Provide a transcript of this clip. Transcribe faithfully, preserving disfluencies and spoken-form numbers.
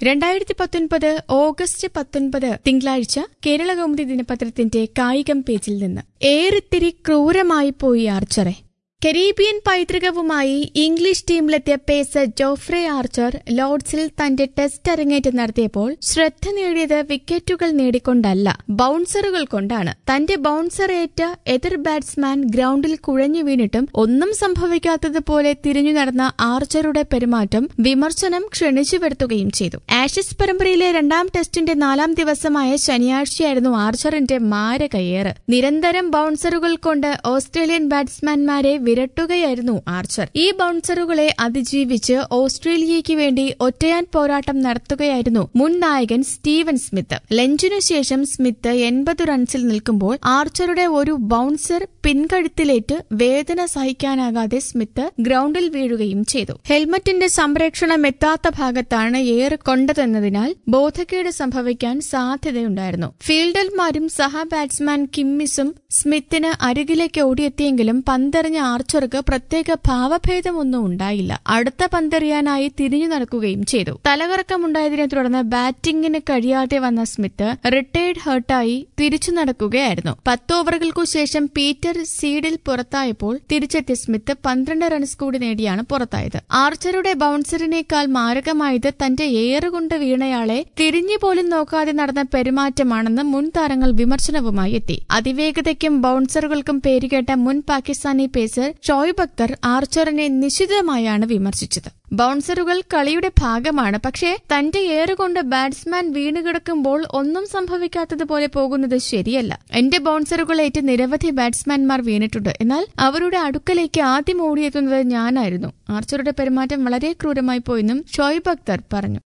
രണ്ടായിരത്തി പത്തൊൻപത് ഓഗസ്റ്റ് പത്തൊൻപത് തിങ്കളാഴ്ച കേരളകൗമുദി ദിനപത്രത്തിന്റെ കായികം പേജിൽ നിന്ന് ഏറിത്തിരി ക്രൂരമായി പോയി ആർച്ചറെ. കരീബിയൻ പൈതൃകവുമായി ഇംഗ്ലീഷ് ടീമിലെത്തിയ പേസർ ജോഫ്രെ ആർച്ചർ ലോർഡ്സിൽ തന്റെ ടെസ്റ്റ് അരങ്ങേറ്റം നടത്തിയപ്പോൾ ശ്രദ്ധ നേടിയത് വിക്കറ്റുകൾ നേടിക്കൊണ്ടല്ല, ബൌൺസറുകൾ കൊണ്ടാണ്. തന്റെ ബൌൺസറേറ്റ എതിർ ബാറ്റ്സ്മാൻ ഗ്രൌണ്ടിൽ കുഴഞ്ഞു വീണിട്ടും ഒന്നും സംഭവിക്കാത്തതുപോലെ തിരിഞ്ഞു നടന്ന ആർച്ചറുടെ പെരുമാറ്റം വിമർശനം ക്ഷണിച്ചു വരുത്തുകയും ചെയ്തു. ആഷസ് പരമ്പരയിലെ രണ്ടാം ടെസ്റ്റിന്റെ നാലാം ദിവസമായ ശനിയാഴ്ചയായിരുന്നു ആർച്ചറിന്റെ മാരകയേറ്. നിരന്തരം ബൌൺസറുകൾ കൊണ്ട് ഓസ്ട്രേലിയൻ ബാറ്റ്സ്മാൻമാരെ വിരട്ടുകയായിരുന്നു ആർച്ചർ. ഈ ബൌൺസറുകളെ അതിജീവിച്ച് ഓസ്ട്രേലിയയ്ക്ക് വേണ്ടി ഒറ്റയാൻ പോരാട്ടം നടത്തുകയായിരുന്നു മുൻ നായകൻ സ്റ്റീവൻ സ്മിത്ത്. ലഞ്ചിനു ശേഷം സ്മിത്ത് എൺപത് റൺസിൽ നിൽക്കുമ്പോൾ ആർച്ചറുടെ ഒരു ബൌൺസർ പിൻകഴുത്തിലേറ്റ് വേദന സഹിക്കാനാകാതെ സ്മിത്ത് ഗ്രൌണ്ടിൽ വീഴുകയും ചെയ്തു. ഹെൽമറ്റിന്റെ സംരക്ഷണം എത്താത്ത ഭാഗത്താണ് ഏറ് കൊണ്ടതെന്നതിനാൽ ബോധക്കേട് സംഭവിക്കാൻ സാധ്യതയുണ്ടായിരുന്നു. ഫീൽഡർമാരും സഹ ബാറ്റ്സ്മാൻ കിമ്മിസും സ്മിത്തിന് അരികിലേക്ക് ഓടിയെത്തിയെങ്കിലും പന്തെറിഞ്ഞ ആർച്ചർക്ക് പ്രത്യേക ഭാവഭേദമൊന്നും ഉണ്ടായില്ല. അടുത്ത പന്തെറിയാനായി തിരിഞ്ഞു നടക്കുകയും ചെയ്തു. തലകറക്കമുണ്ടായതിനെ തുടർന്ന് ബാറ്റിംഗിന് കഴിയാതെ വന്ന സ്മിത്ത് റിട്ടയർഡ് ഹേർട്ടായി തിരിച്ചു നടക്കുകയായിരുന്നു. പത്ത് ഓവറുകൾക്കു ശേഷം പീറ്റർ സീഡിൽ പുറത്തായപ്പോൾ തിരിച്ചെത്തിയ സ്മിത്ത് പന്ത്രണ്ട് റൺസ് കൂടി നേടിയാണ് പുറത്തായത്. ആർച്ചറുടെ ബൌൺസറിനേക്കാൾ മാരകമായത് തന്റെ ഏറുകൊണ്ട് വീണയാളെ തിരിഞ്ഞുപോലും നോക്കാതെ നടന്ന പെരുമാറ്റമാണെന്ന് മുൻ താരങ്ങൾ വിമർശനവുമായി എത്തി. അതിവേഗതയ്ക്കും ബൌൺസറുകൾക്കും പേരുകേട്ട മുൻ പാകിസ്ഥാനി പേസർ ഷോയിബ് അക്തർ ആർച്ചറിനെ നിശിതമായാണ് വിമർശിച്ചത്. ബൌൺസറുകൾ കളിയുടെ ഭാഗമാണ്, പക്ഷേ തന്റെ ഏറുകൊണ്ട് ബാറ്റ്സ്മാൻ വീണുകിടക്കുമ്പോൾ ഒന്നും സംഭവിക്കാത്തതുപോലെ പോകുന്നത് ശരിയല്ല. എന്റെ ബൌൺസറുകളേറ്റ് നിരവധി ബാറ്റ്സ്മാൻമാർ വീണിട്ടുണ്ട്, എന്നാൽ അവരുടെ അടുക്കലേക്ക് ആദ്യം ഓടിയെത്തുന്നത് ഞാനായിരുന്നു. ആർച്ചറുടെ പെരുമാറ്റം വളരെ ക്രൂരമായി പോയെന്നും ഷോയിബ് അക്തർ പറഞ്ഞു.